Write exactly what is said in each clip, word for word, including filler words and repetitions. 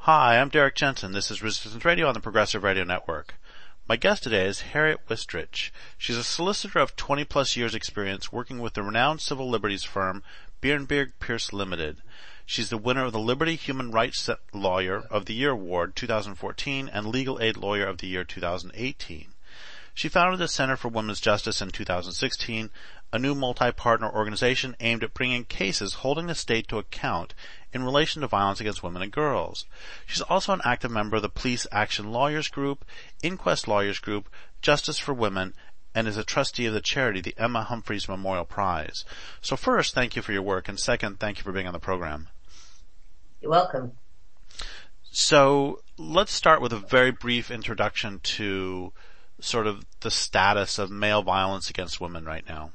Hi, I'm Derek Jensen. This is Resistance Radio on the Progressive Radio Network. My guest today is Harriet Wistrich. She's a solicitor of twenty plus years experience working with the renowned civil liberties firm Bierenberg Pierce Limited. She's the winner of the Liberty Human Rights Lawyer of the Year Award two thousand fourteen and Legal Aid Lawyer of the Year two thousand eighteen. She founded the Center for Women's Justice in two thousand sixteen, a new multi-partner organization aimed at bringing cases holding the state to account in relation to violence against women and girls. She's also an active member of the Police Action Lawyers Group, Inquest Lawyers Group, Justice for Women, and is a trustee of the charity, the Emma Humphreys Memorial Prize. So first, thank you for your work, and second, thank you for being on the program. You're welcome. So let's start with a very brief introduction to sort of the status of male violence against women right now.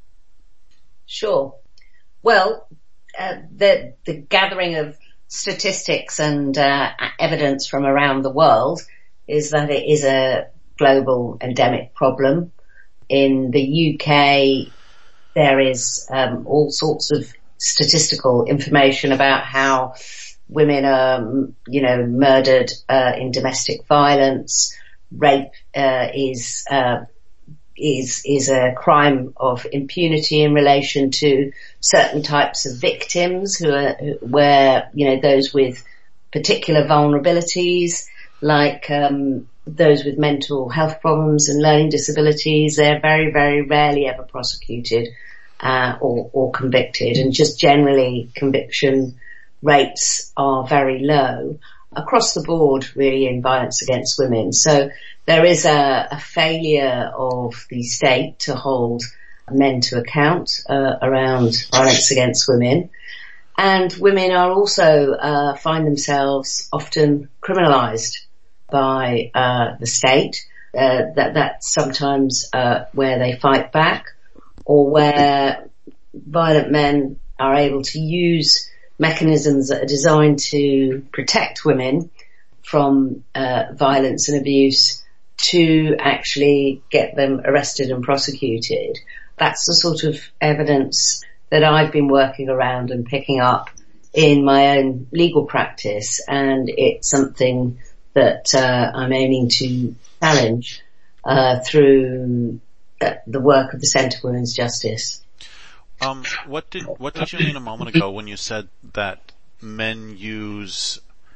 Sure. Well, uh, the the gathering of statistics and uh, evidence from around the world is that it is a global endemic problem. In the U K, there is um, all sorts of statistical information about how women are, you know, murdered uh, in domestic violence. Rape uh, is uh, is is a crime of impunity in relation to certain types of victims who are where you know those with particular vulnerabilities, like um, those with mental health problems and learning disabilities. They're very very rarely ever prosecuted uh, or, or convicted, and just generally conviction rates are very low across the board, really, in violence against women. So there is a, a failure of the state to hold men to account uh, around violence against women. And women are also uh, find themselves often criminalised by uh, the state. Uh, that that's sometimes uh, where they fight back, or where violent men are able to use mechanisms that are designed to protect women from uh, violence and abuse to actually get them arrested and prosecuted. That's the sort of evidence that I've been working around and picking up in my own legal practice, and it's something that uh, I'm aiming to challenge uh, through uh, the work of the Centre for Women's Justice. Um, what did what did you mean a moment ago when you said that men use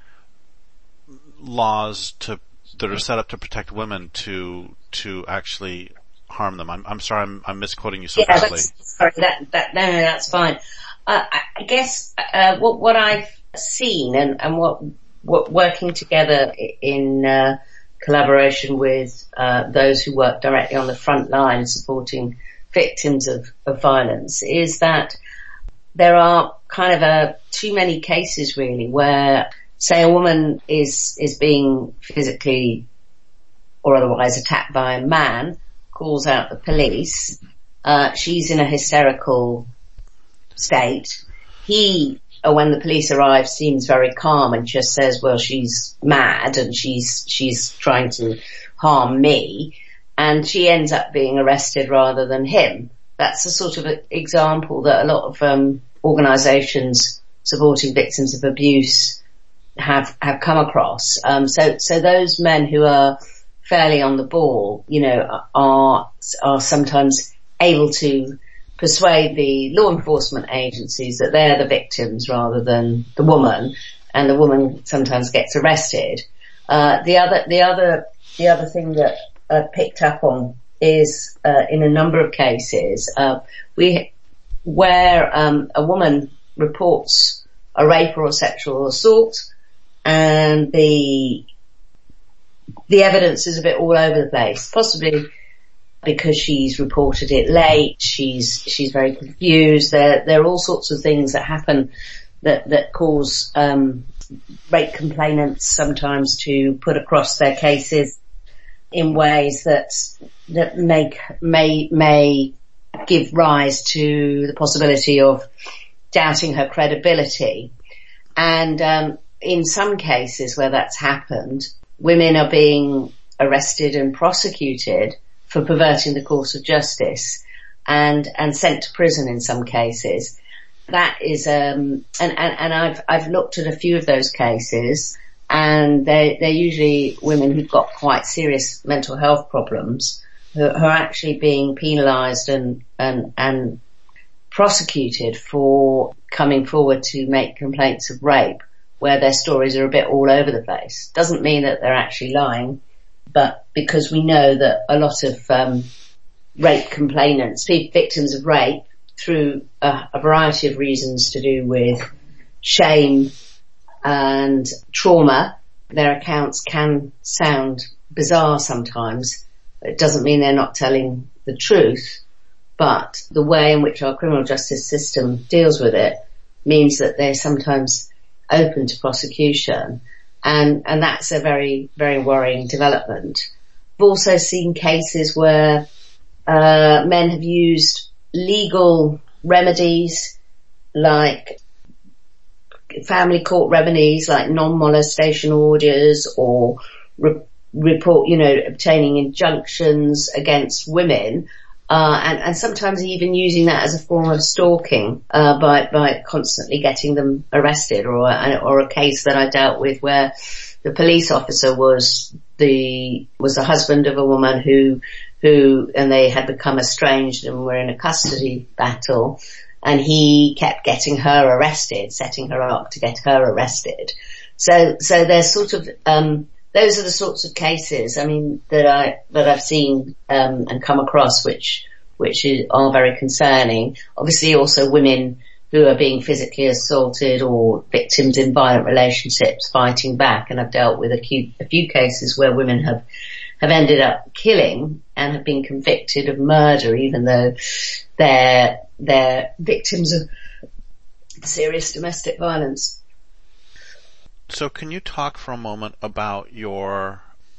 laws to that are set up to protect women to to actually harm them? I'm, I'm sorry, I'm, I'm misquoting you so yeah, badly. Sorry, that that no, no, that's fine. Uh, I guess uh, what what I've seen and and what what working together in uh, collaboration with uh, those who work directly on the front line supporting victims of, of violence is that there are kind of a, too many cases really where, say, a woman is is being physically or otherwise attacked by a man, calls out the police, uh, she's in a hysterical state. He, or when the police arrive, seems very calm and just says, well, she's mad and she's she's trying to harm me. And she ends up being arrested rather than him. That's the sort of example that a lot of um, organisations supporting victims of abuse have have come across. Um, so, so those men who are fairly on the ball, you know, are are sometimes able to persuade the law enforcement agencies that they're the victims rather than the woman, and the woman sometimes gets arrested. Uh, the other, the other, the other thing that Uh, picked up on is uh, in a number of cases uh, we where um, a woman reports a rape or a sexual assault, and the the evidence is a bit all over the place, possibly because she's reported it late, she's she's very confused. There there are all sorts of things that happen that that cause um, rape complainants sometimes to put across their cases in ways that that make may may give rise to the possibility of doubting her credibility. And um, in some cases where that's happened, women are being arrested and prosecuted for perverting the course of justice and and sent to prison in some cases. That is um and and, and I've I've looked at a few of those cases, and they're, they're usually women who've got quite serious mental health problems who, who are actually being penalised and, and, and prosecuted for coming forward to make complaints of rape, where their stories are a bit all over the place. Doesn't mean that they're actually lying, but because we know that a lot of um, rape complainants, victims of rape, through a, a variety of reasons to do with shame and trauma, their accounts can sound bizarre sometimes. It doesn't mean they're not telling the truth, but the way in which our criminal justice system deals with it means that they're sometimes open to prosecution, and, and that's a very, very worrying development. We've also seen cases where uh, men have used legal remedies like family court remedies like non-molestation orders or re- report, you know, obtaining injunctions against women, uh, and, and sometimes even using that as a form of stalking, uh, by, by constantly getting them arrested, or, or a case that I dealt with where the police officer was the, was the husband of a woman who, who, and they had become estranged and were in a custody battle, and he kept getting her arrested, setting her up to get her arrested. So, so there's sort of, um, those are the sorts of cases, I mean, that I, that I've seen, um, and come across, which, which is, are very concerning. Obviously also women who are being physically assaulted or victims in violent relationships fighting back. And I've dealt with a few, a few cases where women have, have ended up killing and have been convicted of murder, even though they're, they're victims of serious domestic violence. So can you talk for a moment about your,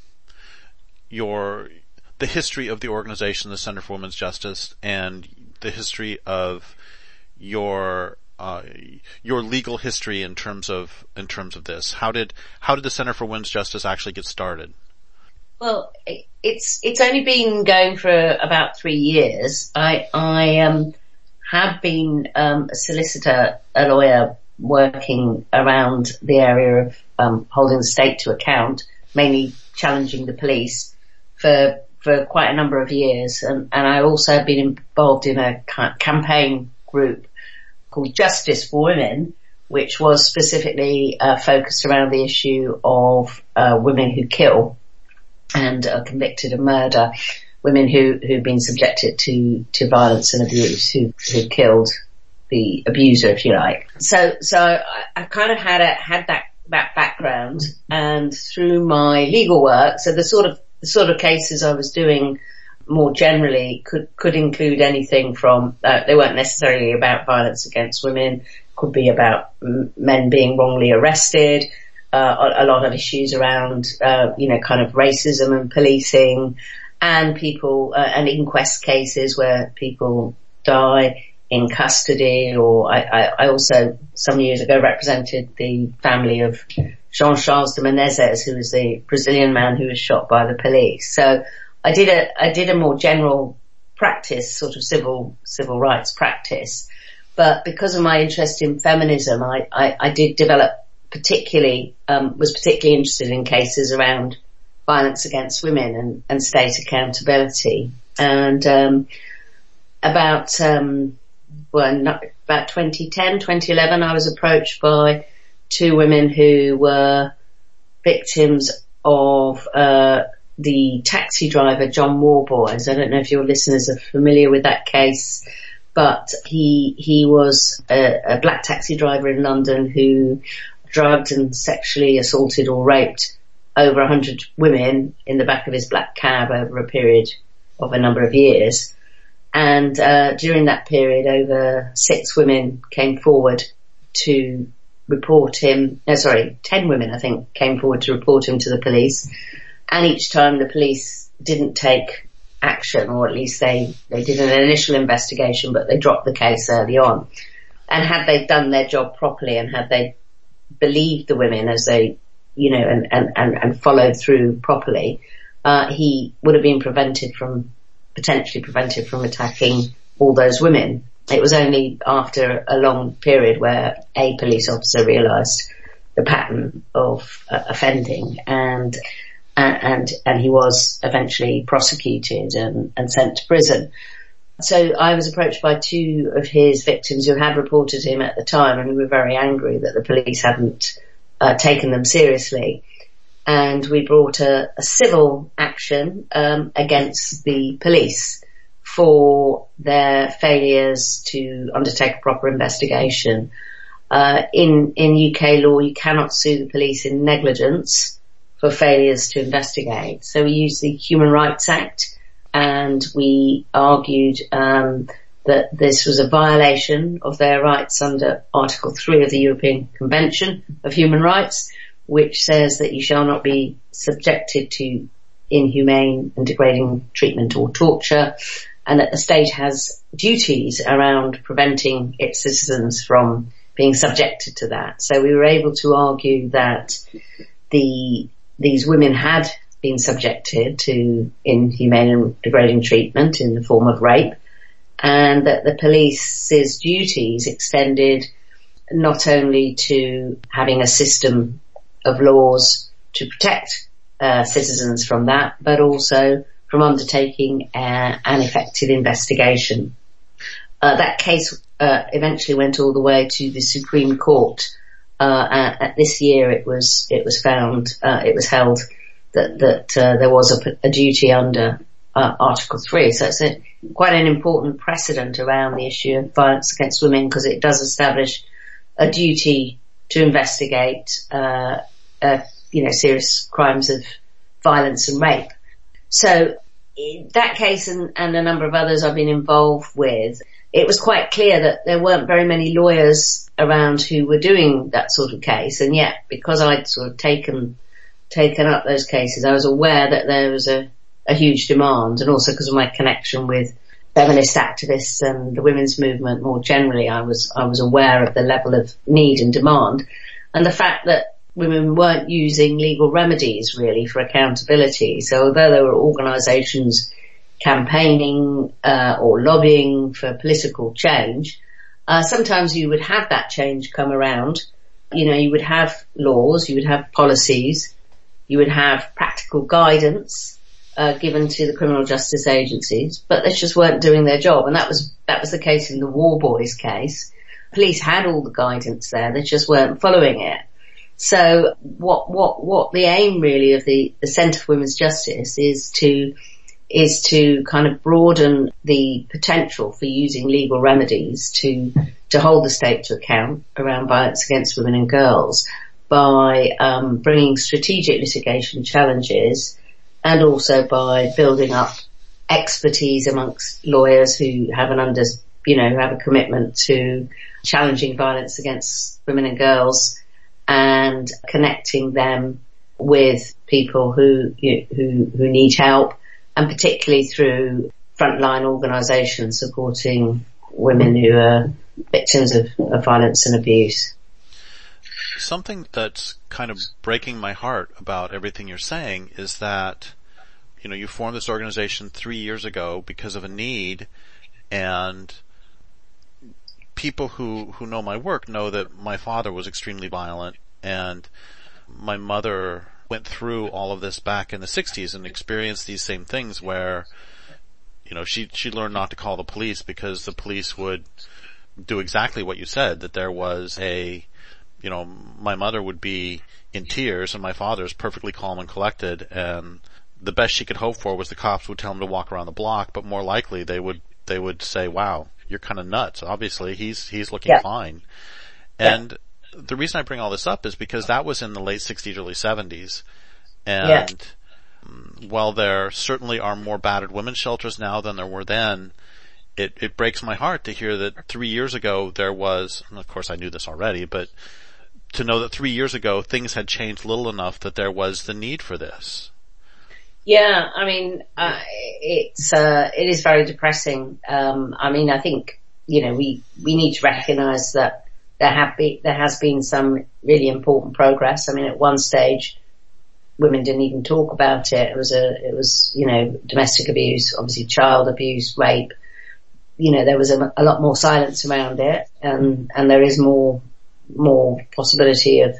your, the history of the organization, the Center for Women's Justice, and the history of your, uh, your legal history in terms of, in terms of this? How did, how did the Center for Women's Justice actually get started? Well, it's, it's only been going for about three years. I, I, um, have been, um, a solicitor, a lawyer, working around the area of um, holding the state to account, mainly challenging the police for for quite a number of years, and, and I also have been involved in a ca- campaign group called Justice for Women, which was specifically uh, focused around the issue of uh, women who kill and are convicted of murder, women who who've been subjected to to violence and abuse, who who killed the abuser, if you like. So, so I, I kind of had a, had that, that background, and through my legal work, so the sort of, the sort of cases I was doing more generally could, could include anything from, uh, they weren't necessarily about violence against women, could be about m- men being wrongly arrested, uh, a, a lot of issues around, uh, you know, kind of racism and policing, and people, uh, and inquest cases where people die in custody, or I, I, I also some years ago represented the family of Jean-Charles de Menezes, who was the Brazilian man who was shot by the police. So I did a, I did a more general practice, sort of civil, civil rights practice. But because of my interest in feminism, I, I, I did develop particularly, um, was particularly interested in cases around violence against women and, and state accountability. And, um, about, um, well, not, about twenty ten, twenty eleven, I was approached by two women who were victims of, uh, the taxi driver, John Warboys. I don't know if your listeners are familiar with that case, but he, he was a, a black taxi driver in London who drugged and sexually assaulted or raped over a hundred women in the back of his black cab over a period of a number of years. And uh, during that period, over six women came forward to report him. No, sorry, ten women, I think, came forward to report him to the police. And each time the police didn't take action, or at least they, they did an initial investigation, but they dropped the case early on. And had they done their job properly, and had they believed the women as they, you know, and, and, and, and followed through properly, uh, he would have been prevented from potentially prevented from attacking all those women. It was only after a long period where a police officer realised the pattern of uh, offending, and and and he was eventually prosecuted and, and sent to prison. So I was approached by two of his victims who had reported him at the time, and who were very angry that the police hadn't uh, taken them seriously. And we brought a, a civil action um, against the police for their failures to undertake a proper investigation. Uh, in in U K law, you cannot sue the police in negligence for failures to investigate. So we used the Human Rights Act, and we argued um, that this was a violation of their rights under Article three of the European Convention of Human Rights, which says that you shall not be subjected to inhumane and degrading treatment or torture, and that the state has duties around preventing its citizens from being subjected to that. So we were able to argue that the these women had been subjected to inhumane and degrading treatment in the form of rape, and that the police's duties extended not only to having a system of laws to protect uh, citizens from that, but also from undertaking uh, an effective investigation. Uh, that case uh, eventually went all the way to the Supreme Court. Uh, at this year, it was it was found, uh, it was held that that uh, there was a, a duty under uh, Article three. So it's a, quite an important precedent around the issue of violence against women, because it does establish a duty to investigate, uh, uh, you know, serious crimes of violence and rape. So in that case and, and a number of others I've been involved with, it was quite clear that there weren't very many lawyers around who were doing that sort of case. And yet, because I'd sort of taken, taken up those cases, I was aware that there was a, a huge demand, and also because of my connection with feminist activists and the women's movement more generally, I was, I was aware of the level of need and demand, and the fact that women weren't using legal remedies really for accountability. So although there were organisations campaigning uh, or lobbying for political change, uh, sometimes you would have that change come around. You know, you would have laws, you would have policies, you would have practical guidance uh, given to the criminal justice agencies, but they just weren't doing their job. And that was that was the case in the War Boys case. Police had all the guidance there, they just weren't following it. So what what what the aim really of the, the Centre for Women's Justice is to is to kind of broaden the potential for using legal remedies to to hold the state to account around violence against women and girls by um, bringing strategic litigation challenges, and also by building up expertise amongst lawyers who have an under you know who have a commitment to challenging violence against women and girls, and connecting them with people who you, who who need help, and particularly through frontline organisations supporting women who are victims of, of violence and abuse. Something that's kind of breaking my heart about everything you're saying is that, you know, you formed this organization three years ago because of a need, and people who, who know my work know that my father was extremely violent, and my mother went through all of this back in the sixties and experienced these same things where, you know, she, she learned not to call the police because the police would do exactly what you said, that there was a, you know, my mother would be in tears and my father's perfectly calm and collected, and the best she could hope for was the cops would tell him to walk around the block, but more likely they would, they would say, wow, you're kind of nuts. Obviously he's, he's looking yeah. fine. And yeah. the reason I bring all this up is because that was in the late sixties, early seventies. And yeah. while there certainly are more battered women's shelters now than there were then, it, it breaks my heart to hear that three years ago there was, and of course I knew this already, but to know that three years ago things had changed little enough that there was the need for this. Yeah, I mean, uh, it's, uh, it is very depressing. Um, I mean, I think, you know, we, we need to recognise that there have been, there has been some really important progress. I mean, at one stage, women didn't even talk about it. It was a, it was, you know, domestic abuse, obviously child abuse, rape. You know, there was a, a lot more silence around it, and, and there is more, more possibility of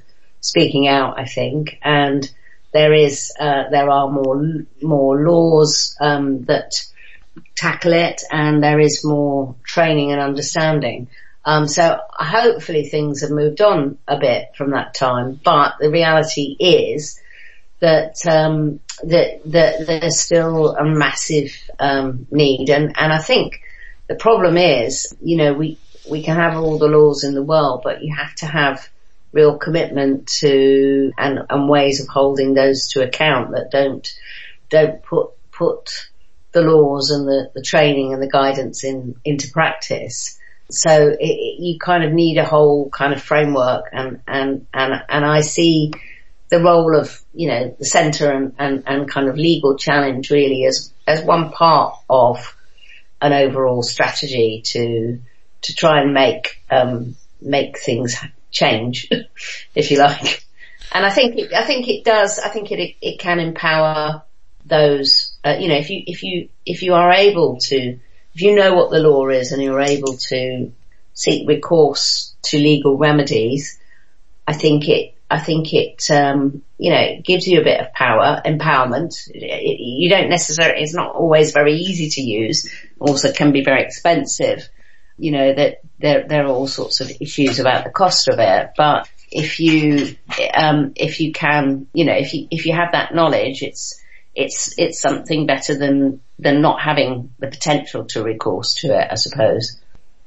speaking out, I think, and there is, uh, there are more, more laws, um, that tackle it, and there is more training and understanding. Um, so hopefully things have moved on a bit from that time, but the reality is that, um, that, that there's still a massive, um, need. And, and I think the problem is, you know, we, we can have all the laws in the world, but you have to have real commitment to, and, and ways of holding those to account that don't, don't put, put the laws and the, the training and the guidance in, into practice. So it, it, you kind of need a whole kind of framework, and, and, and, and I see the role of, you know, the centre and, and, and kind of legal challenge really as, as one part of an overall strategy to, to try and make, um, make things change, if you like. And I think it, I think it does, I think it, it can empower those, uh, you know, if you, if you, if you are able to, if you know what the law is and you're able to seek recourse to legal remedies, I think it, I think it, um, you know, it gives you a bit of power, empowerment. It, it, you don't necessarily, it's not always very easy to use, also can be very expensive. You know, that there, there are all sorts of issues about the cost of it, but if you, um, if you can, you know, if you, if you have that knowledge, it's, it's, it's something better than, than not having the potential to recourse to it, I suppose.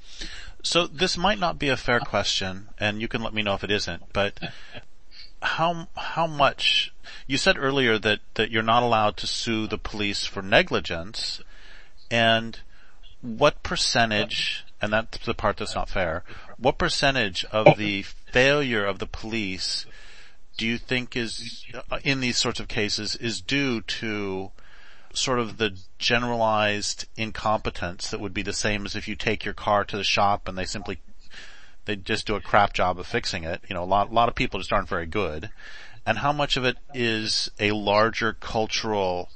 So this might not be a fair question, and you can let me know if it isn't, but how, how much, you said earlier that, that you're not allowed to sue the police for negligence, and what percentage, and that's the part that's not fair, what percentage of the failure of the police do you think is, in these sorts of cases, is due to sort of the generalized incompetence that would be the same as if you take your car to the shop and they simply, they just do a crap job of fixing it. You know, a lot, a lot of people just aren't very good. And how much of it is a larger cultural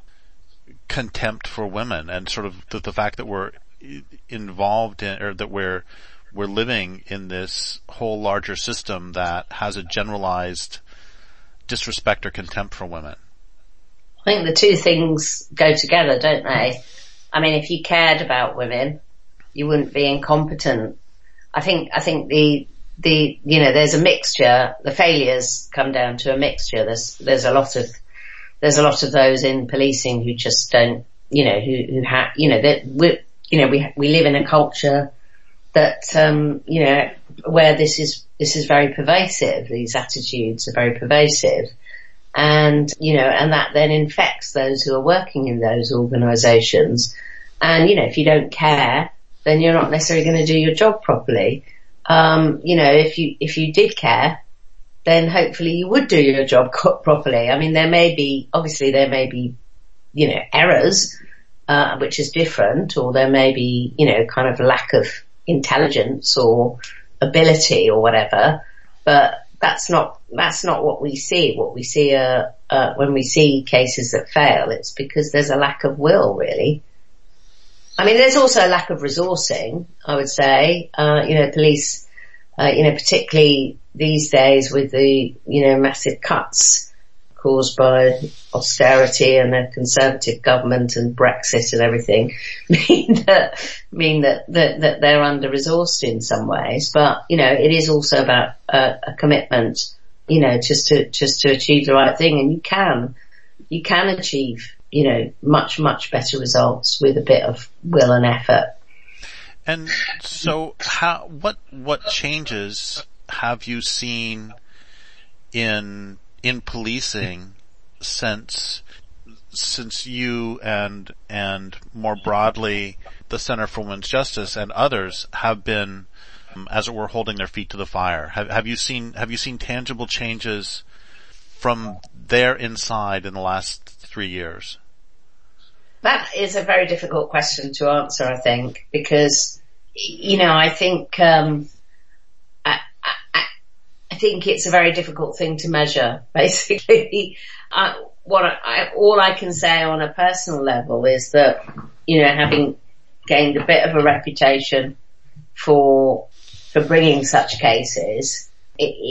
contempt for women and sort of the, the fact that we're involved in, or that we're, we're living in this whole larger system that has a generalized disrespect or contempt for women? I think the two things go together, don't they? I mean, if you cared about women, you wouldn't be incompetent. I think, I think the, the, you know, there's a mixture, the failures come down to a mixture. There's, there's a lot of, there's a lot of those in policing who just don't, you know, who, who have, you know, that we, you know, we, we live in a culture that, um, you know, where this is, this is very pervasive. These attitudes are very pervasive. And, you know, and that then infects those who are working in those organisations. And, you know, if you don't care, then you're not necessarily going to do your job properly. Um, you know, if you, if you did care, then hopefully you would do your job properly. I mean, there may be, obviously there may be, you know, errors, uh, which is different, or there may be, you know, kind of lack of intelligence or ability or whatever, but that's not, that's not what we see. What we see, uh, uh, when we see cases that fail, it's because there's a lack of will, really. I mean, there's also a lack of resourcing, I would say. Uh, you know, police, uh, you know, particularly these days with the, you know, massive cuts caused by austerity and a conservative government and Brexit and everything mean that, mean that, that, that they're under-resourced in some ways. But, you know, it is also about a, a commitment, you know, just to, just to achieve the right thing. And you can, you can achieve, you know, much, much better results with a bit of will and effort. And so how, what, what changes have you seen in, in policing since, since you and, and more broadly the Center for Women's Justice and others have been, um, as it were, holding their feet to the fire? Have, have you seen, have you seen tangible changes from their inside in the last three years? That is a very difficult question to answer, I think, because, you know, I think, um, I, I, I think it's a very difficult thing to measure, basically. I, what I, all I can say on a personal level is that, you know, having gained a bit of a reputation for, for bringing such cases, it, it,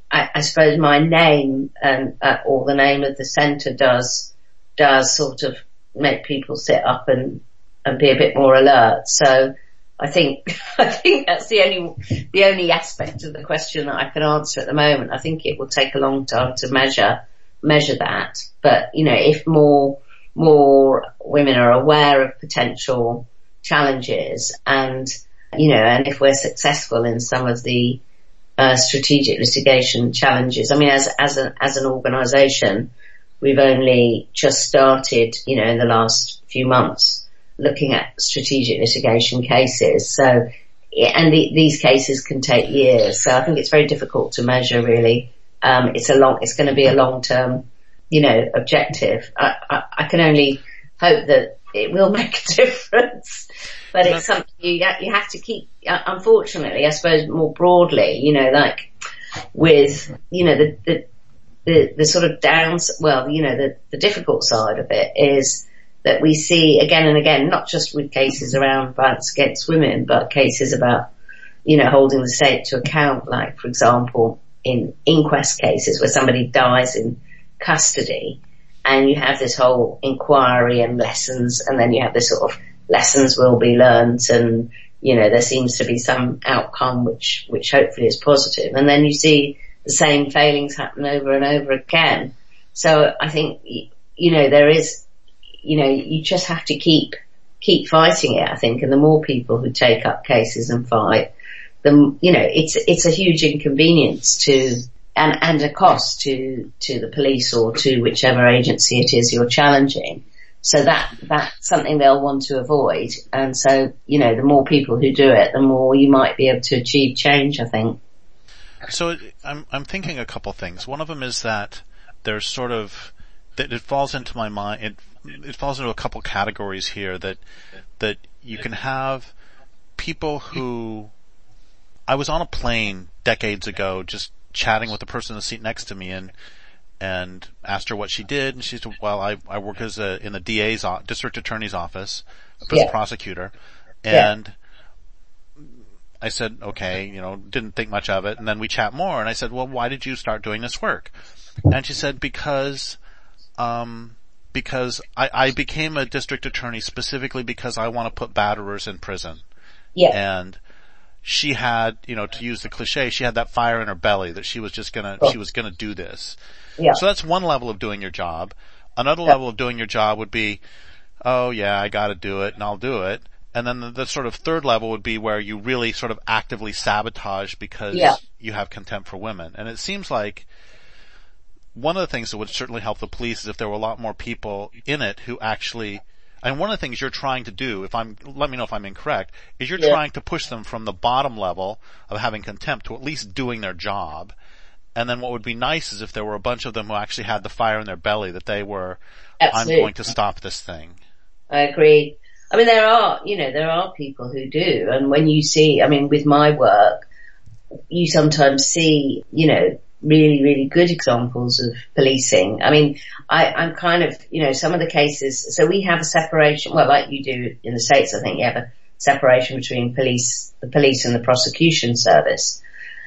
I, I suppose my name and, uh, or the name of the centre does, does sort of make people sit up and, and be a bit more alert. So I think, I think that's the only, the only aspect of the question that I can answer at the moment. I think it will take a long time to measure, measure that. But, you know, if more, more women are aware of potential challenges and, you know, and if we're successful in some of the, uh, strategic litigation challenges, I mean, as, as a, as an organisation, we've only just started, you know, in the last few months, looking at strategic litigation cases. So, and the, these cases can take years. So I think it's very difficult to measure really. Um, it's a long, it's going to be a long-term, you know, objective. I, I, I can only hope that it will make a difference, but it's something you, you have to keep, unfortunately, I suppose more broadly, you know, like with, you know, the, the, the, the sort of downs, well, you know, the, the difficult side of it is that we see again and again, not just with cases around violence against women, but cases about, you know, holding the state to account, like, for example, in inquest cases where somebody dies in custody and you have this whole inquiry and lessons, and then you have this sort of lessons will be learned and, you know, there seems to be some outcome which, which hopefully is positive. And then you see the same failings happen over and over again. So I think, you know, there is, you know, you just have to keep, keep fighting it, I think, and the more people who take up cases and fight, the, you know, it's, it's a huge inconvenience to, and, and a cost to, to the police or to whichever agency it is you're challenging. So that, that's something they'll want to avoid. And so, you know, the more people who do it, the more you might be able to achieve change, I think. So I'm, I'm thinking a couple things. One of them is that there's sort of, that it falls into my mind, it, it falls into a couple categories here that, that you can have people who, I was on a plane decades ago just chatting with the person in the seat next to me and, and asked her what she did, and she said, well, I, I work as a, in the D A's, district attorney's office, as a yeah. prosecutor, and yeah. I said, okay, you know, didn't think much of it, and then we chat more, and I said, well, why did you start doing this work? And she said, because, um, because I, I became a district attorney specifically because I want to put batterers in prison. Yeah. And she had, you know, to use the cliche, she had that fire in her belly that she was just gonna, oh. she was gonna do this. Yeah. So that's one level of doing your job. Another yeah. level of doing your job would be, oh yeah, I gotta do it and I'll do it. And then the, the sort of third level would be where you really sort of actively sabotage because yeah. you have contempt for women. And it seems like one of the things that would certainly help the police is if there were a lot more people in it who actually, and one of the things you're trying to do, if I'm, let me know if I'm incorrect, is you're yeah. trying to push them from the bottom level of having contempt to at least doing their job. And then what would be nice is if there were a bunch of them who actually had the fire in their belly, that they were, Absolutely. I'm going to stop this thing. I agree. I mean, there are, you know, there are people who do. And when you see, I mean, with my work, you sometimes see, you know, really, really good examples of policing. I mean, I, I'm kind of, you know, some of the cases, so we have a separation, well, like you do in the States, I think you have a separation between police, the police and the prosecution service.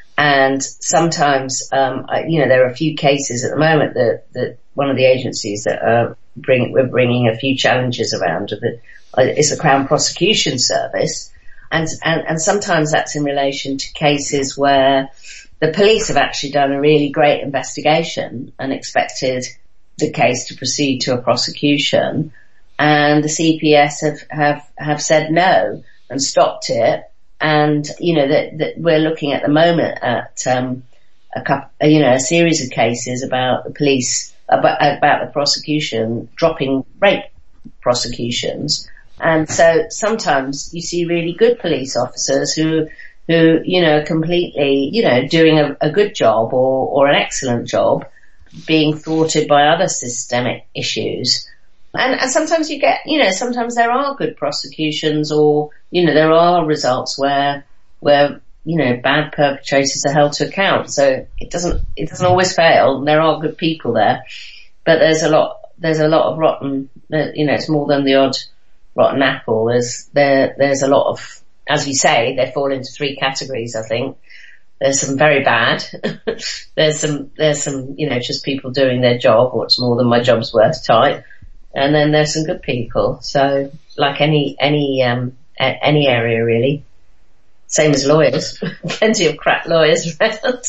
And sometimes, um, I, you know, there are a few cases at the moment that, that one of the agencies that are bring, we're bringing a few challenges around the, is the Crown Prosecution Service. And, and, and sometimes that's in relation to cases where the police have actually done a really great investigation and expected the case to proceed to a prosecution, and the C P S have, have, have said no and stopped it. And, you know, that, that we're looking at the moment at, um, a couple, you know, a series of cases about the police, about, about the prosecution dropping rape prosecutions. And so sometimes you see really good police officers who, who, you know, completely, you know, doing a, a good job or, or an excellent job, being thwarted by other systemic issues. And, and sometimes you get, you know, sometimes there are good prosecutions, or, you know, there are results where, where, you know, bad perpetrators are held to account. So it doesn't, it doesn't always fail. There are good people there, but there's a lot, there's a lot of rotten, you know, it's more than the odd rotten apple. There's, there, there's a lot of, as you say, they fall into three categories, I think. there's some very bad. there's some, there's some, you know, just people doing their job, what's more than my job's worth type. And then there's some good people. So like any, any, um, a- any area really. Same as lawyers. Plenty of crap lawyers around.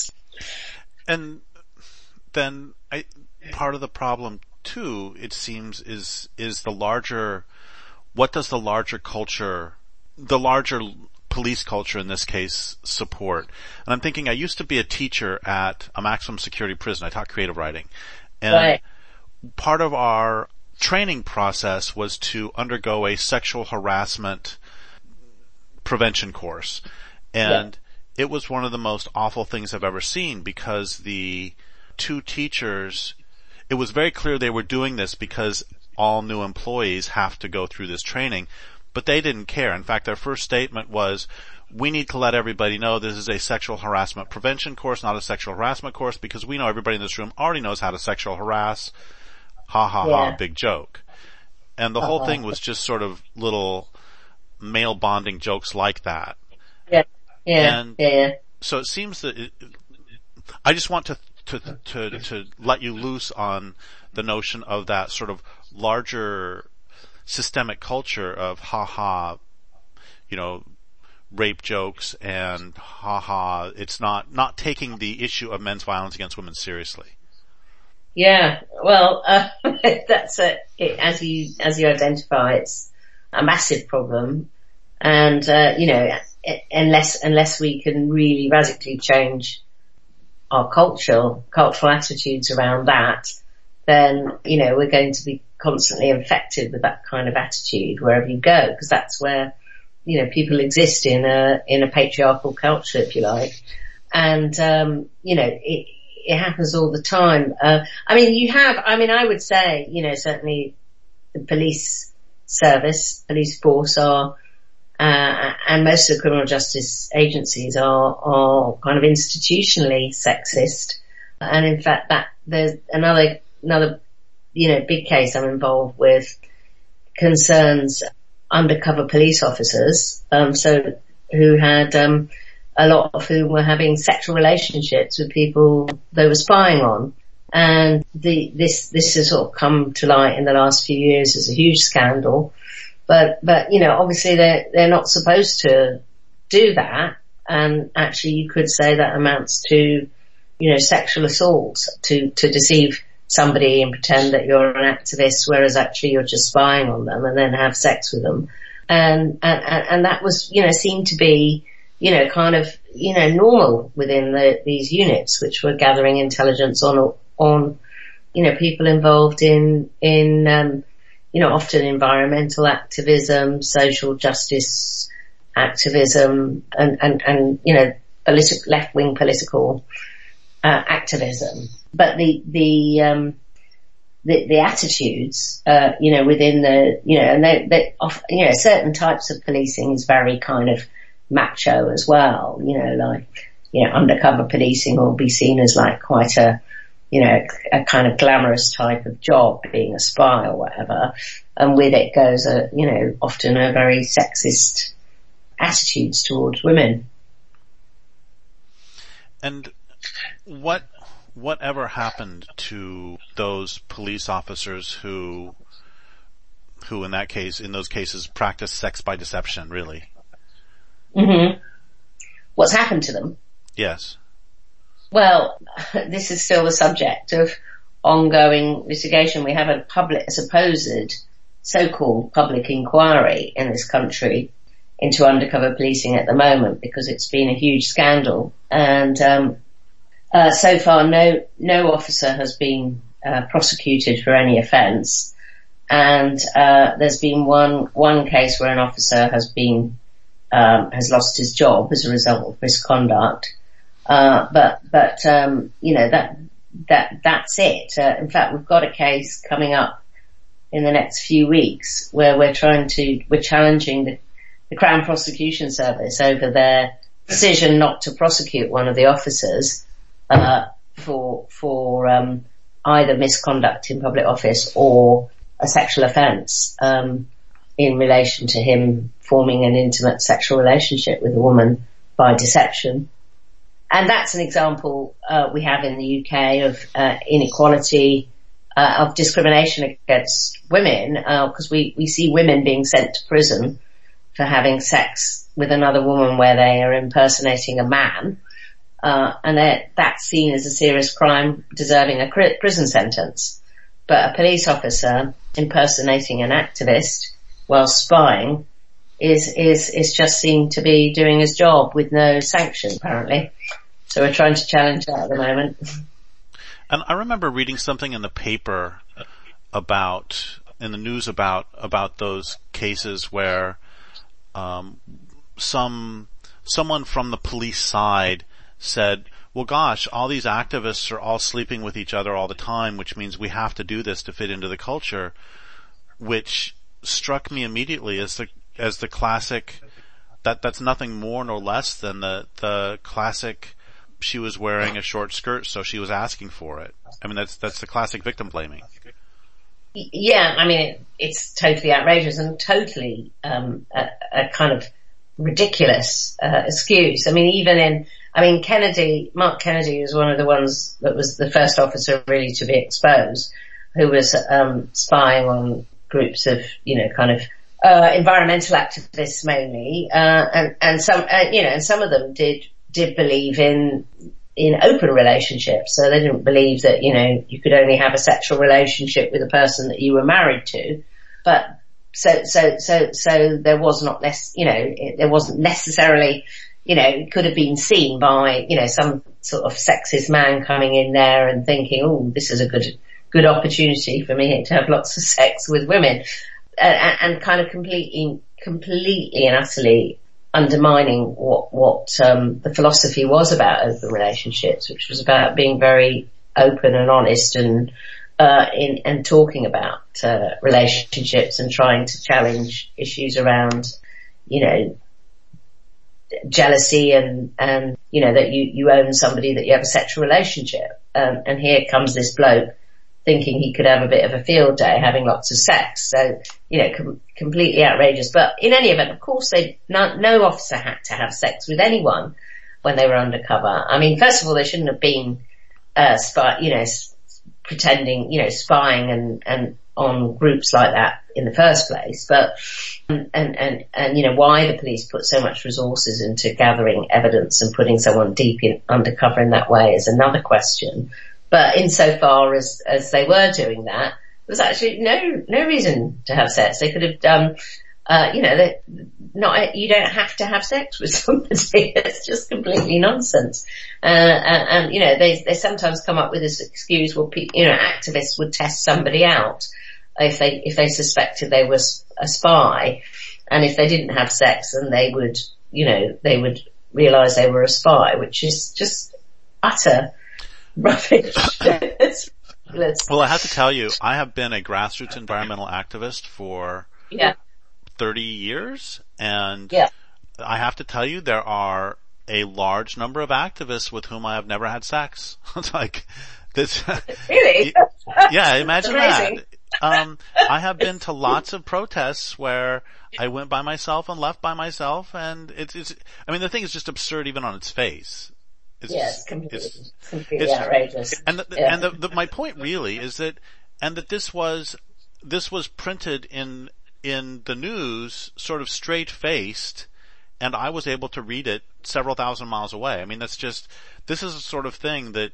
And then I, part of the problem too, it seems, is, is the larger, what does the larger culture, the larger police culture in this case support? And I'm thinking, I used to be a teacher at a maximum security prison. I taught creative writing. And right. part of our training process was to undergo a sexual harassment prevention course. And yeah. it was one of the most awful things I've ever seen, because the two teachers, it was very clear they were doing this because all new employees have to go through this training, but they didn't care. In fact, their first statement was, we need to let everybody know this is a sexual harassment prevention course, not a sexual harassment course, because we know everybody in this room already knows how to sexual harass. Ha ha yeah. ha, big joke. And the uh-huh. whole thing was just sort of little male bonding jokes like that. Yeah, yeah, and yeah. So it seems that it, I just want to, to, to, to let you loose on the notion of that sort of larger systemic culture of ha ha, you know, rape jokes and ha ha, it's not, not taking the issue of men's violence against women seriously. Yeah, well, uh, that's a, it, as you, as you identify, it's a massive problem. And, uh, you know, unless, unless we can really radically change our cultural, cultural attitudes around that, then, you know, we're going to be constantly infected with that kind of attitude wherever you go, because that's where, you know, people exist in a, in a patriarchal culture, if you like. And, um, you know, it, it happens all the time. Uh, I mean, you have, I mean, I would say, you know, certainly the police service, police force are, uh, and most of the criminal justice agencies are, are kind of institutionally sexist. And in fact, that there's another, another, you know, big case I'm involved with concerns undercover police officers, um, so who had, um, a lot of whom were having sexual relationships with people they were spying on. And the, this, this has sort of come to light in the last few years as a huge scandal. But, but, you know, obviously they're, they're not supposed to do that. And actually you could say that amounts to, you know, sexual assault, to, to deceive somebody and pretend that you're an activist, whereas actually you're just spying on them, and then have sex with them. And, and, and that was, you know, seemed to be, you know, kind of, you know, normal within the, these units, which were gathering intelligence on, on, you know, people involved in, in, um, you know, often environmental activism, social justice activism, and, and, and, you know, politi- left-wing political, uh, activism. But the, the, um, the, the attitudes, uh, you know, within the, you know, and they, they, off, you know, certain types of policing is very kind of macho as well, you know, like, you know, undercover policing will be seen as like quite a, you know, a kind of glamorous type of job, being a spy or whatever. And with it goes a, you know, often a very sexist attitudes towards women. And what, whatever happened to those police officers who, who in that case, in those cases, practice sex by deception, really? Mm-hmm. What's happened to them? Yes. Well, this is still the subject of ongoing litigation. We have a public, a supposed so-called public inquiry in this country into undercover policing at the moment, because it's been a huge scandal. And um, uh, so far, no no officer has been uh, prosecuted for any offence. And uh, there's been one one case where an officer has been um, has lost his job as a result of misconduct. Uh, but, but, um, you know, that, that, that's it. Uh, in fact, we've got a case coming up in the next few weeks where we're trying to, we're challenging the, the Crown Prosecution Service over their decision not to prosecute one of the officers, uh, for, for, um, either misconduct in public office or a sexual offence, um, in relation to him forming an intimate sexual relationship with a woman by deception. and that's an example uh, we have in the U K of uh, inequality, uh, of discrimination against women, because uh, we, we see women being sent to prison for having sex with another woman where they are impersonating a man, uh, and that's seen as a serious crime deserving a prison sentence. But a police officer impersonating an activist while spying is, is, is just seen to be doing his job with no sanction, apparently. So we're trying to challenge that at the moment. And I remember reading something in the paper about, in the news about, about those cases where, um, some, someone from the police side said, well gosh, all these activists are all sleeping with each other all the time, which means we have to do this to fit into the culture, which struck me immediately as the, as the classic, that, that's nothing more nor less than the, the classic, she was wearing a short skirt, so she was asking for it. I mean, that's, that's the classic victim blaming. Yeah, I mean, it, it's totally outrageous and totally, um, a, a kind of ridiculous, uh, excuse. I mean, even in, I mean, Kennedy, Mark Kennedy was one of the ones that was the first officer really to be exposed, who was, um, spying on groups of, you know, kind of, uh, environmental activists mainly, uh, and, and some, uh, you know, and some of them did, did believe in, in open relationships. So they didn't believe that, you know, you could only have a sexual relationship with a person that you were married to. But so, so, so, so there was not less, you know, it, there wasn't necessarily, you know, it could have been seen by, you know, some sort of sexist man coming in there and thinking, oh, this is a good, good opportunity for me to have lots of sex with women, and, and kind of completely, completely and utterly undermining what, what, um, the philosophy was about open relationships, which was about being very open and honest and, uh, in, and talking about, uh, relationships and trying to challenge issues around, you know, jealousy and, and, you know, that you, you own somebody, that you have a sexual relationship. Um, and here comes this bloke thinking he could have a bit of a field day having lots of sex. So, you know, com- completely outrageous. But in any event, of course, they, no, no officer had to have sex with anyone when they were undercover. I mean, first of all, they shouldn't have been, uh, spy, you know, s- pretending, you know, spying and, and on groups like that in the first place. But, and, and, and, you know, why the police put so much resources into gathering evidence and putting someone deep in undercover in that way is another question. But insofar as, as they were doing that, there was actually no, no reason to have sex. They could have done, uh, you know, they, not, you don't have to have sex with somebody. It's just completely nonsense. Uh, and, and, you know, they, they sometimes come up with this excuse, well, pe- you know, activists would test somebody out if they, if they suspected they were a spy. And if they didn't have sex, then they would, you know, they would realize they were a spy, which is just utter rubbish. It's ridiculous. Well, I have to tell you, I have been a grassroots environmental activist for yeah. thirty years, and yeah. I have to tell you, there are a large number of activists with whom I have never had sex. It's like this. Really? Yeah, imagine Amazing. that. Um, I have been to lots of protests where I went by myself and left by myself, and it's, it's, I mean, the thing is just absurd even on its face. It's, yes, completely, it's, completely it's, outrageous. And the, yeah. and the, the, my point really is that, and that this was, this was printed in, in the news sort of straight faced, and I was able to read it several thousand miles away. I mean, that's just, this is the sort of thing that,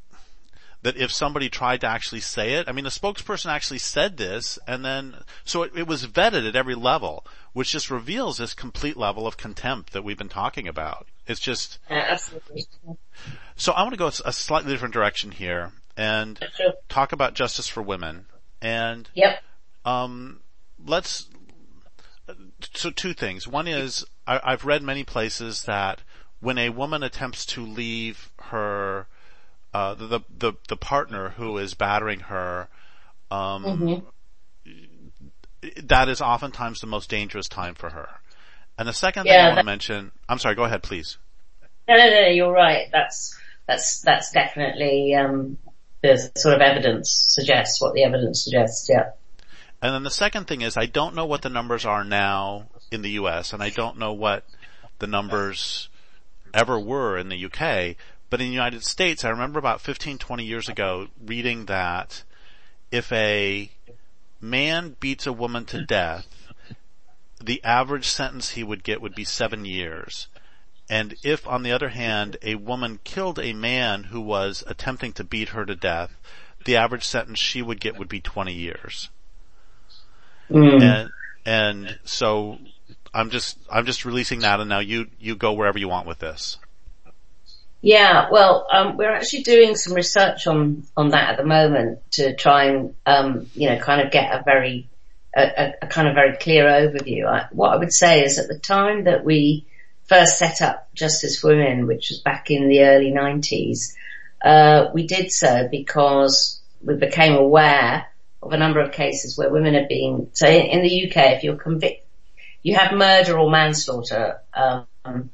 that if somebody tried to actually say it, I mean, the spokesperson actually said this, and then, so it, it was vetted at every level, which just reveals this complete level of contempt that we've been talking about. It's just, yeah, absolutely. So I want to go a slightly different direction here and sure. talk about justice for women. And, yep. um, let's, so two things. One is, I, I've read many places that when a woman attempts to leave her, uh, the, the, the partner who is battering her, um, mm-hmm. that is oftentimes the most dangerous time for her. And the second thing yeah, I want to mention, I'm sorry, go ahead, please. No, no, no, you're right. That's, that's, that's definitely, um, the sort of evidence suggests what the evidence suggests, yeah. And then the second thing is, I don't know what the numbers are now in the U S, and I don't know what the numbers ever were in the U K. But in the United States, I remember about fifteen, twenty years ago reading that if a man beats a woman to death, the average sentence he would get would be seven years. And if, on the other hand, a woman killed a man who was attempting to beat her to death, the average sentence she would get would be twenty years. Mm. And, and so I'm just, I'm just releasing that, and now you, you go wherever you want with this. Yeah, well, um, we're actually doing some research on, on that at the moment to try and, um, you know, kind of get a very, a, a kind of very clear overview. I, what I would say is at the time that we first set up Justice for Women, which was back in the early nineties, uh, we did so because we became aware of a number of cases where women are being, so in, in the U K, if you're convicted, you have murder or manslaughter, um,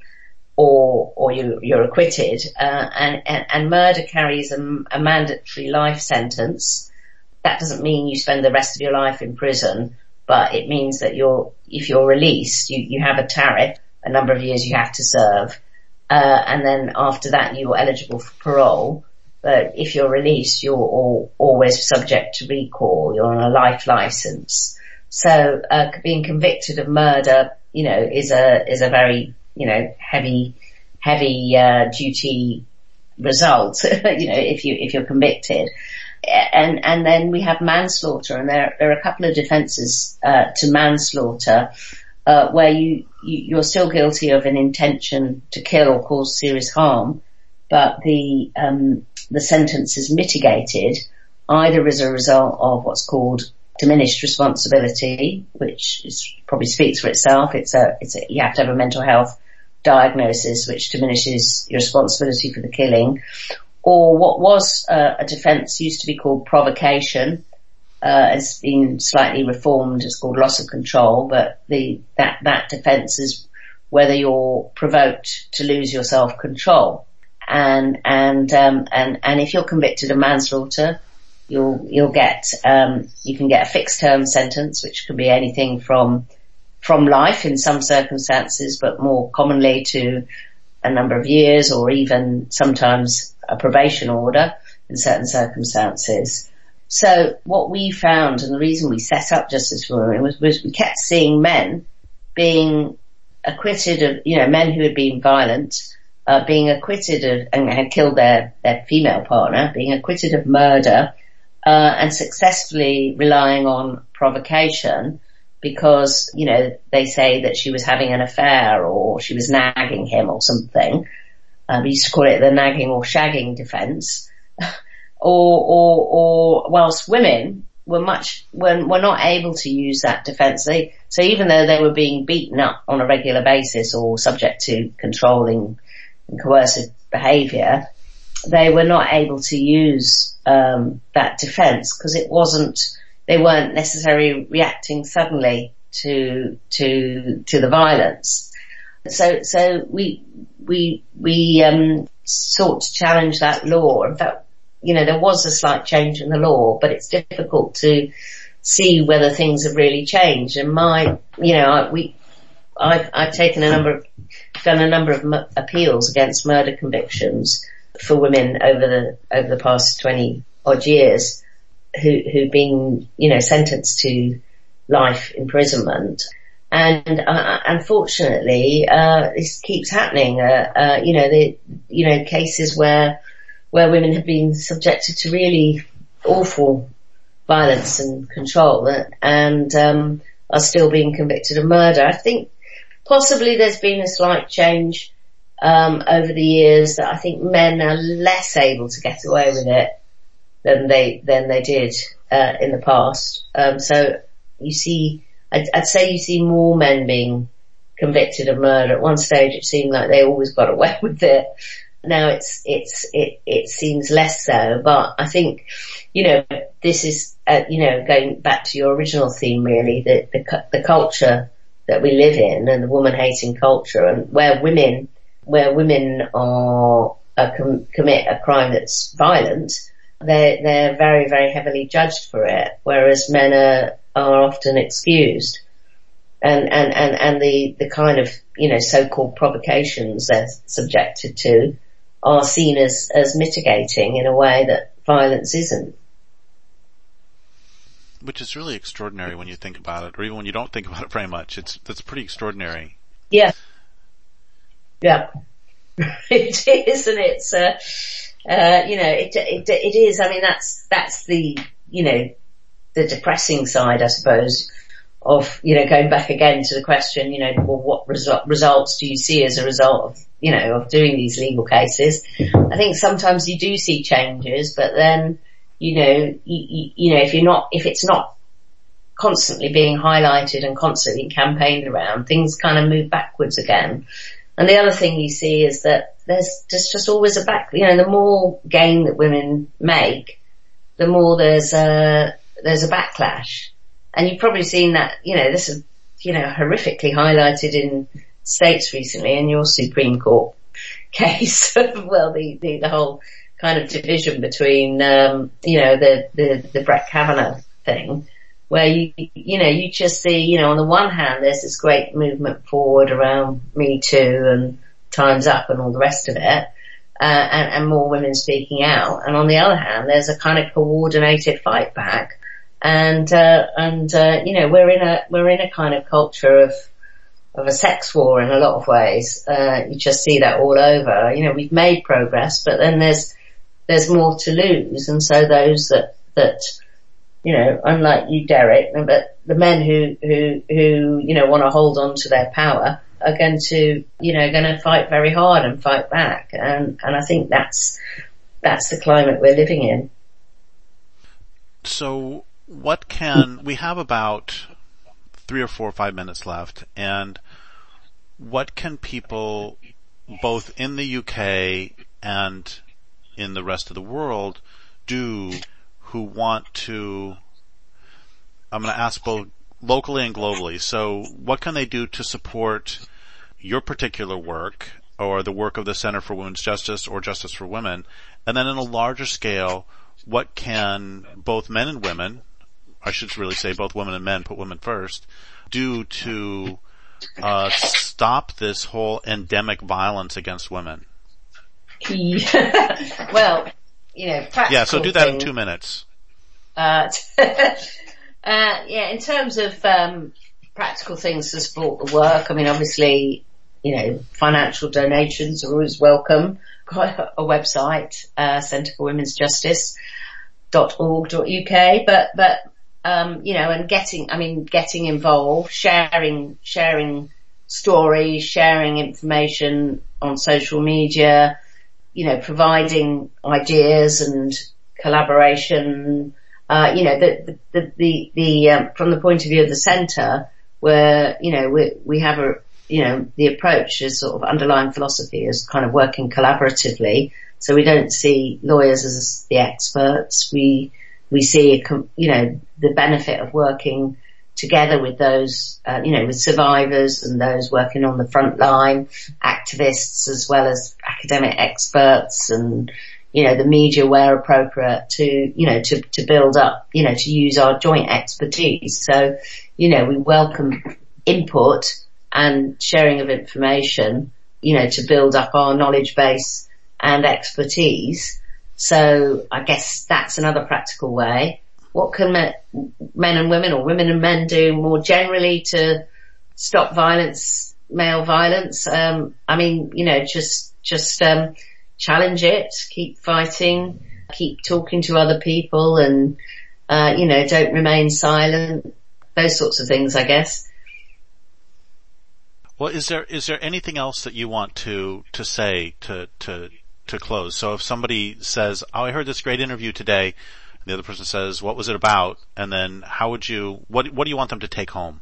or, or you, you're acquitted, uh, and, and, and murder carries a, a mandatory life sentence. That doesn't mean you spend the rest of your life in prison, but it means that you're, if you're released, you, you have a tariff, a number of years you have to serve, uh, and then after that you're eligible for parole. But if you're released, you're all, always subject to recall. You're on a life license. So, uh, being convicted of murder, you know, is a, is a very, you know, heavy, heavy, uh, duty result, you know, if you, if you're convicted. And, and then we have manslaughter, and there, there are a couple of defences, uh, to manslaughter, uh, where you, you, you're still guilty of an intention to kill or cause serious harm, but the, um, the sentence is mitigated either as a result of what's called diminished responsibility, which is, probably speaks for itself. It's a, it's a, you have to have a mental health diagnosis which diminishes your responsibility for the killing, or what was uh, a defence used to be called provocation, uh, has been slightly reformed. It's called loss of control, but the, that, that defence is whether you're provoked to lose your self-control. And, and, um, and, and if you're convicted of manslaughter, you'll, you'll get, um, you can get a fixed term sentence, which can be anything from, from life in some circumstances, but more commonly to a number of years, or even sometimes a probation order in certain circumstances. So what we found, and the reason we set up Justice for Women, was, was we kept seeing men being acquitted of, you know, men who had been violent, uh, being acquitted of, and had killed their, their female partner, being acquitted of murder, uh, and successfully relying on provocation because, you know, they say that she was having an affair or she was nagging him or something. Um, we used to call it the nagging or shagging defence. or, or, or whilst women were much, were, were not able to use that defence. They, so even though they were being beaten up on a regular basis or subject to controlling and coercive behaviour, they were not able to use, um, that defence because it wasn't, they weren't necessarily reacting suddenly to, to, to the violence. So, so we, we, we, um, sought to challenge that law. In fact, you know, there was a slight change in the law, but it's difficult to see whether things have really changed. And my, you know, I, we, I've, I've taken a number of, done a number of m- appeals against murder convictions for women over the, over the past twenty odd years who, who've been, you know, sentenced to life imprisonment. And, uh, unfortunately, uh, this keeps happening. Uh, uh, you know, the, you know, cases where, where women have been subjected to really awful violence and control and, um, are still being convicted of murder. I think possibly there's been a slight change, um, over the years that I think men are less able to get away with it than they, than they did, uh, in the past. Um, so you see, I'd, I'd say you see more men being convicted of murder. At one stage it seemed like they always got away with it. Now it's, it's, it, it seems less so, but I think, you know, this is, uh, you know, going back to your original theme really, the, the, the culture that we live in and the woman hating culture, and where women, where women are, uh, com- commit a crime that's violent, they're, they're very, very heavily judged for it, whereas men are, are often excused. and, and, and, and the, the kind of, you know, so-called provocations they're subjected to are seen as, as mitigating in a way that violence isn't. Which is really extraordinary when you think about it, or even when you don't think about it very much. It's, that's pretty extraordinary. Yeah. Yeah. It is, and it's, uh, uh, you know, it, it, it is, I mean, that's, that's the, you know, the depressing side, I suppose, of, you know, going back again to the question, you know, well, what resu- results do you see as a result of, you know, of doing these legal cases? I think sometimes you do see changes, but then, you know, you, you, you know, if you're not, if it's not constantly being highlighted and constantly campaigned around, things kind of move backwards again. And the other thing you see is that there's just, just always a back, you know, the more gain that women make, the more there's a, there's a backlash. And you've probably seen that, you know, this is, you know, horrifically highlighted in states recently in your Supreme Court case. Well, the, the, the whole kind of division between, um, you know, the, the, the Brett Kavanaugh thing, where you, you know, you just see, you know, on the one hand, there's this great movement forward around Me Too and Time's Up and all the rest of it, uh, and, and more women speaking out. And on the other hand, there's a kind of coordinated fight back. And, uh, and, uh, you know, we're in a, we're in a kind of culture of, of a sex war in a lot of ways. Uh, you just see that all over. You know, we've made progress, but then there's, there's more to lose. And so those that, that, you know, unlike you, Derek, but the men who, who, who, you know, want to hold on to their power are going to, you know, going to fight very hard and fight back. And, and I think that's, that's the climate we're living in. So what can, we have about three or four or five minutes left, and what can people both in the U K and in the rest of the world do who want to, I'm going to ask both locally and globally. So what can they do to support your particular work or the work of the Center for Women's Justice or Justice for Women? And then on a larger scale, what can both men and women, I should really say both women and men, put women first, do to uh stop this whole endemic violence against women? Well, you know, practical yeah, so do that things. in two minutes. Uh, uh, yeah, in terms of, um, practical things to support the work, I mean, obviously, you know, financial donations are always welcome. Got a website, uh, Centre for Women's Justice dot org dot U K, but, but, um, you know, and getting, I mean, getting involved, sharing, sharing stories, sharing information on social media, you know, providing ideas and collaboration, uh, you know, the, the, the, the, um, from the point of view of the centre, where, you know, we, we have a, you know, the approach is sort of underlying philosophy is kind of working collaboratively. So we don't see lawyers as the experts. We, we see, you know, the benefit of working together with those, uh, you know, with survivors and those working on the front line, activists as well as academic experts and, you know, the media where appropriate to, you know, to, to build up, you know, to use our joint expertise. So, you know, we welcome input and sharing of information, you know, to build up our knowledge base and expertise. So I guess that's another practical way. What can men, men and women or women and men do more generally to stop violence, male violence? Um, I mean, you know, just, just, um, challenge it, keep fighting, keep talking to other people and, uh, you know, don't remain silent, those sorts of things, I guess. Well, is there, is there anything else that you want to, to say to, to, to close? So if somebody says, oh, I heard this great interview today, and the other person says, what was it about? And then how would you, what, what do you want them to take home?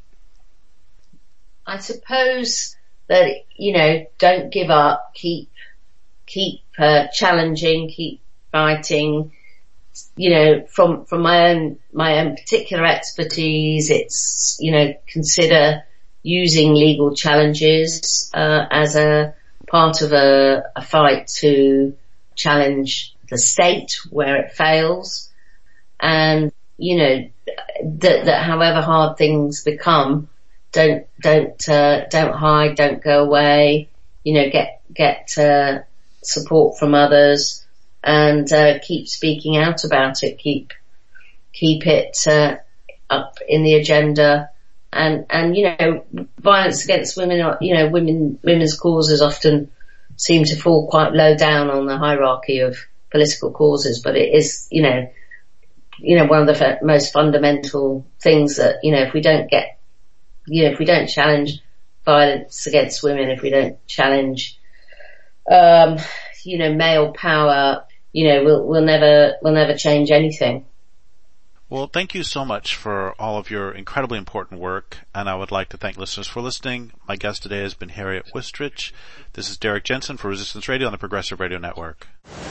I suppose that, you know, don't give up, keep, keep, uh, challenging, keep fighting. You know, from, from my own, my own particular expertise, it's, you know, consider using legal challenges, uh, as a part of a, a fight to challenge the state where it fails. And, you know, that, that however hard things become, don't, don't, uh, don't hide, don't go away, you know, get, get, uh, support from others and, uh, keep speaking out about it, keep, keep it, uh, up in the agenda. And, and, you know, violence against women, are, you know, women, women's causes often seem to fall quite low down on the hierarchy of political causes, but it is, you know, you know, one of the f- most fundamental things that, you know, if we don't get, you know, if we don't challenge violence against women, if we don't challenge, um, you know, male power, you know, we'll, we'll never, we'll never change anything. Well, thank you so much for all of your incredibly important work, and I would like to thank listeners for listening. My guest today has been Harriet Wistrich. This is Derek Jensen for Resistance Radio on the Progressive Radio Network.